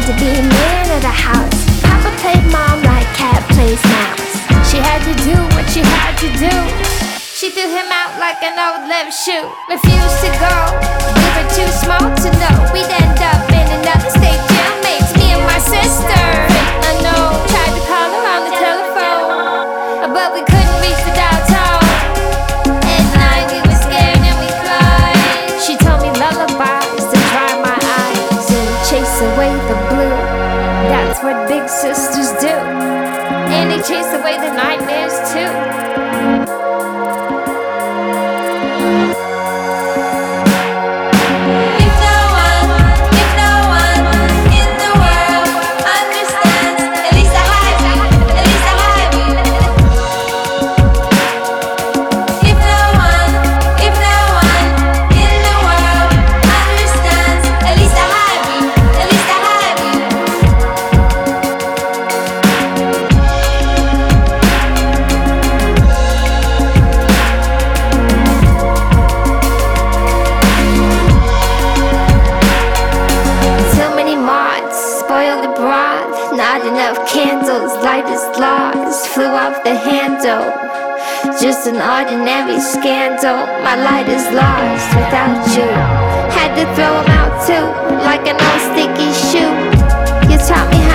to be man of the house. Papa played mom like cat plays mouse. She had to do what she had to do. She threw him out like an old left shoe. Refused to go, we were too small to know we'd end up in another state. Jailmates, me and my sister. I know, tried to call her on the telephone, but we couldn't reach the dial tone. At night we were scared and we cried. She told me lullabies to dry my eyes and chase away the blue. That's what big sisters do, and they chase away the nightmares too. Not enough candles, light as laws flew off the handle. Just an ordinary scandal. My light is lost without you. Had to throw 'em out too, like an old sticky shoe. You taught me